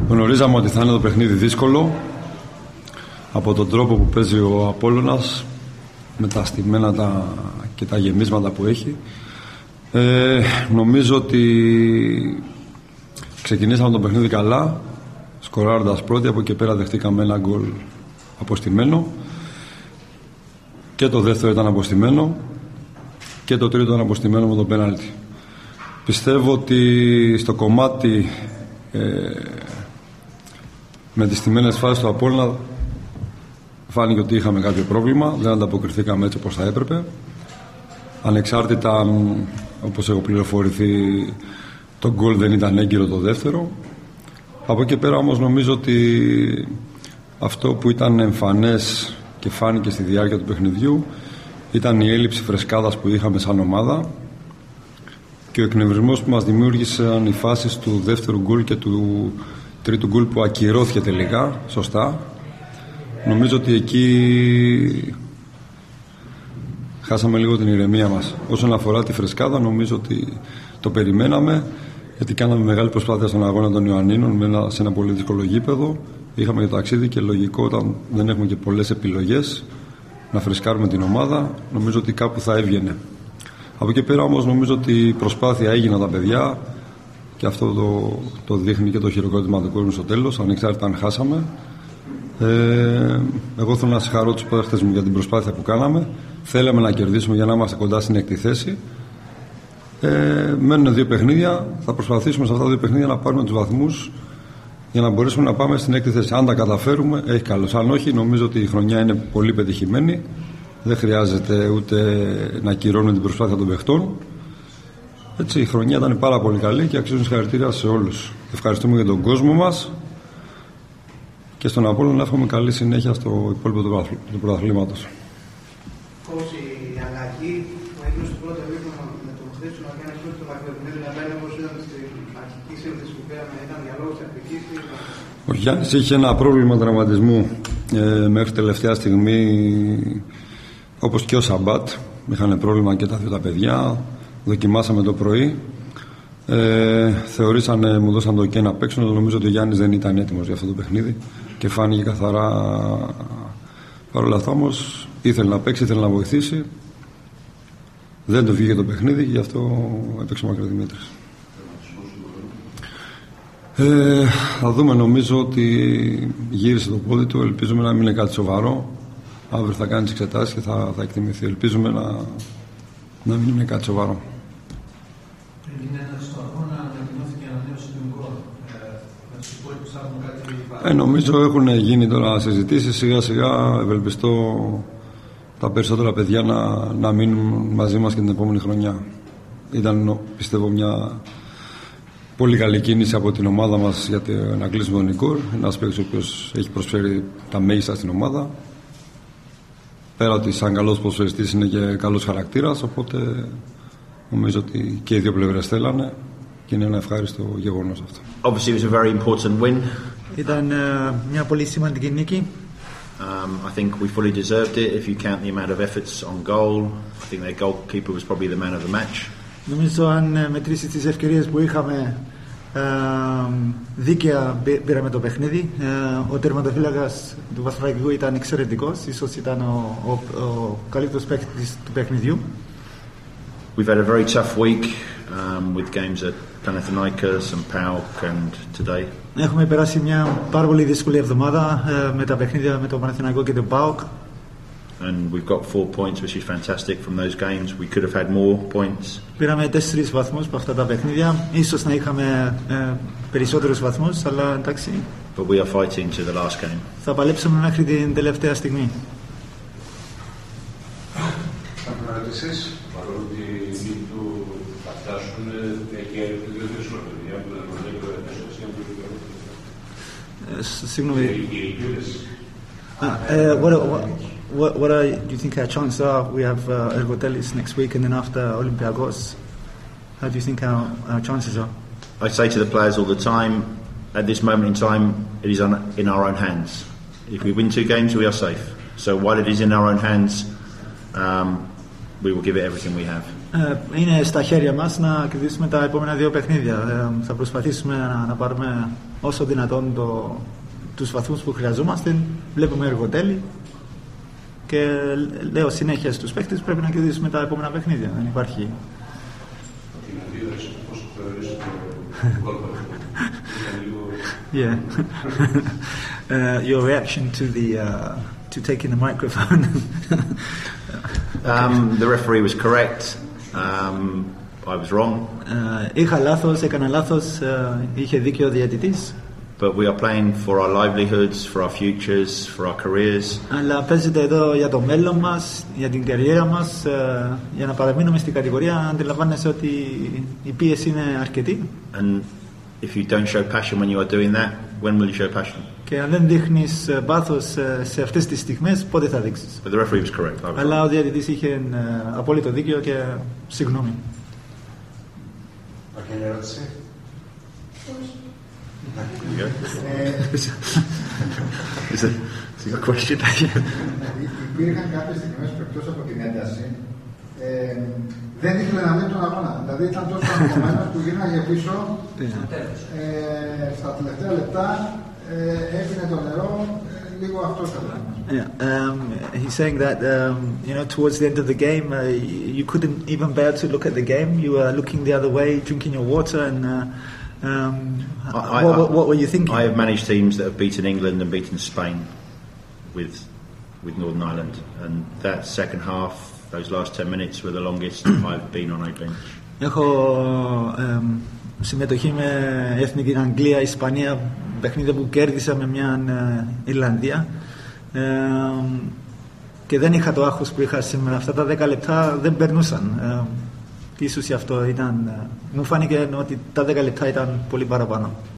Γνωρίζαμε ότι θα είναι το παιχνίδι δύσκολο από τον τρόπο που παίζει ο Απόλλωνας, με τα στημένα και τα γεμίσματα που έχει. Νομίζω ότι ξεκινήσαμε το παιχνίδι καλά, σκοράροντας πρώτοι. Από εκεί πέρα δεχτήκαμε ένα γκολ αποστημένο, και το δεύτερο ήταν αποστημένο και το τρίτο ήταν αποστημένο με το πέναλτι. Πιστεύω ότι στο κομμάτι με τις στημένες φάσεις του Απόλλωνα φάνηκε ότι είχαμε κάποιο πρόβλημα, δεν ανταποκριθήκαμε έτσι όπως θα έπρεπε, ανεξάρτητα όπως έχω πληροφορηθεί το γκολ δεν ήταν έγκυρο το δεύτερο. Από εκεί πέρα όμως νομίζω ότι αυτό που ήταν εμφανές και φάνηκε στη διάρκεια του παιχνιδιού ήταν η έλλειψη φρεσκάδας που είχαμε σαν ομάδα και ο εκνευρισμός που μας δημιούργησαν οι φάσεις του δεύτερου γκολ και του τρίτου γκολ που ακυρώθηκε τελικά, σωστά. Νομίζω ότι εκεί χάσαμε λίγο την ηρεμία μας. Όσον αφορά τη φρεσκάδα, νομίζω ότι το περιμέναμε, γιατί κάναμε μεγάλη προσπάθεια στον αγώνα των Ιωαννίνων σε ένα πολύ δύσκολο γήπεδο. Είχαμε και το ταξίδι και λογικό, όταν δεν έχουμε και πολλές επιλογές, να φρεσκάρουμε την ομάδα. Νομίζω ότι κάπου θα έβγαινε. Από εκεί πέρα όμως νομίζω ότι η προσπάθεια έγινε από τα παιδιά και αυτό το δείχνει και το χειροκρότημα του κόσμου στο τέλος, ανεξάρτητα αν χάσαμε. Εγώ θέλω να συγχαρώ τους παίχτες μου για την προσπάθεια που κάναμε. Θέλαμε να κερδίσουμε για να είμαστε κοντά στην έκτη θέση. Μένουν 2 παιχνίδια. Θα προσπαθήσουμε σε αυτά τα 2 παιχνίδια να πάρουμε τους βαθμούς για να μπορέσουμε να πάμε στην έκτη θέση. Αν τα καταφέρουμε, έχει καλώς. Αν όχι, νομίζω ότι η χρονιά είναι πολύ πετυχημένη. Δεν χρειάζεται ούτε να ακυρώνουμε την προσπάθεια των παιχτών. Έτσι, η χρονιά ήταν πάρα πολύ καλή και αξίζουν συγχαρητήρια σε όλους. Ευχαριστούμε για τον κόσμο μας και στον Απόλλωνα να εύχομαι καλή συνέχεια στο υπόλοιπο του πρωταθλήματος. Η αλλαγή που έγινε στο πρώτο βήμα με τον Χρήστο να κάνει αυτό το μακροπινίδι να πάει όπως ήταν στην αρχική σύνδεση που πήραμε, ήταν για λόγους τακτικής. Ο Γιάννης είχε ένα πρόβλημα τραυματισμού μέχρι τελευταία στιγμή, όπως και ο Σαμπάτ. Είχαν πρόβλημα και τα 2 τα παιδιά. Δοκιμάσαμε το πρωί. Μου δώσαν το OK να παίξουν, αλλά νομίζω ότι ο Γιάννης δεν ήταν έτοιμος για αυτό το παιχνίδι και φάνηκε καθαρά. Παρ' όλα αυτά όμως ήθελε να παίξει, ήθελε να βοηθήσει. Δεν του βγήκε το παιχνίδι, γι' αυτό έπαιξε ο Μακροδημήτρης. Θα δούμε, νομίζω ότι γύρισε το πόδι του. Ελπίζουμε να μην είναι κάτι σοβαρό. Αύριο θα κάνει τις εξετάσεις και θα εκτιμηθεί. Ελπίζουμε να μην είναι κάτι σοβαρό. Νομίζω έχουν γίνει τώρα συζητήσεις. Σιγά σιγά ευελπιστώ τα περισσότερα παιδιά να μείνουν μαζί μας και την επόμενη χρονιά. Ήταν, πιστεύω, μια πολύ καλή κίνηση από την ομάδα μας για να κλείσουμε τον Νικόρ. Ένας παίκτης ο οποίος έχει προσφέρει τα μέγιστα στην ομάδα. Πέρα ότι σαν καλός ποδοσφαιριστής είναι και καλός χαρακτήρας, οπότε νομίζω ότι και οι 2 πλευρές θέλανε και είναι ένα ευχάριστο γεγονός αυτό. Obviously it was a very important win. Ήταν μια πολύ σημαντική νίκη. I think we fully deserved it if you count the amount of efforts on goal. I think their goalkeeper was probably the man of the match. Νομίζω αν μετρήσεις τις ευκαιρίες που είχαμε, δίκαια πήραμε το παιχνίδι. Ο τερματοφύλακας του Βαθρακικού ήταν εξαιρετικός, ίσως ήταν ο καλύτερος παίκτης του παιχνιδιού. We've had a very tough week with games at Panathinaikos and PAOK and today. Έχουμε περάσει μια πάρα πολύ δύσκολη εβδομάδα με τα παιχνίδια με το Παναθηναϊκό και το PAOK. And we've got 4 points, which is fantastic from those games. We could have had more points. Πήραμε 4 βαθμούς από αυτά τα παιχνίδια. Ίσως να είχαμε περισσότερους βαθμούς, αλλά εντάξει. But we are fighting to the last game. Θα παλέψουμε μέχρι την τελευταία στιγμή. Ερωτήσεις, παρόλο ότι οι νίκη του θα φτάσουν και δύο δύσκολα παιδιά που δεν γνωρίζουν το συγγνώμη. What do you think our chances are? We have Ergotelis next week and then after Olympiacos. How do you think our chances are? I say to the players all the time, at this moment in time, it is in our own hands. If we win 2 games, we are safe. So while it is in our own hands, we will give it everything we have. Είναι στα χέρια μας να κερδίσουμε τα επόμενα 2 παιχνίδια. Θα προσπαθήσουμε να πάρουμε όσο δυνατόν τους βαθμούς που χρειαζόμαστε, βλέπουμε εργοτέλη και λέω συνέχεια στους παίκτες πρέπει να κερδίσουμε τα επόμενα παιχνίδια. Δεν υπάρχει. Yeah. Your reaction to taking the microphone. The referee was correct. I was wrong. Είχα λάθος, έκανα λάθος, είχε δίκιο ο διαιτητής. But we are playing for our livelihoods, for our futures, for our careers. Αλλά παίζεται εδώ για το μέλλον μας, για την καριέρα μας, για να παραμείνουμε στην κατηγορία. Αντιλαμβάνεσαι ότι η πίεση είναι αρκετή. And if you don't show passion when you are doing that, when will you show passion? Και αν δεν δείχνεις πάθος σε αυτές τις στιγμές, πότε θα δείξεις. But the referee was correct. Αλλά ο διαιτητής είχε απόλυτο δίκιο και συγγνώμη. Υπάρχει ερώτηση? Υπήρχαν κάποιες στιγμές που εκτός από την ένταση δεν ήθελε να δει τον αγώνα. Δηλαδή ήταν τόσο αγχωμένος που γύρναγε πίσω στα τελευταία λεπτά, έπινε το νερό, λίγο αυτό θα λέγαμε. Yeah, he's saying that towards the end of the game, you couldn't even bear to look at the game. You were looking the other way, drinking your water, and what were you thinking? I have managed teams that have beaten England and beaten Spain with Northern Ireland, and that second half, those last 10 minutes were the longest I've been on a bench. Έχω συμμετοχή με Εθνική Αγγλία, Ισπανία, παιχνίδια που κέρδισα με μια Ιρλανδία και δεν είχα το άγχος που είχα σήμερα. Αυτά τα 10 λεπτά δεν περνούσαν. Ίσως γι' αυτό μου φάνηκε ότι τα 10 λεπτά ήταν πολύ παραπάνω.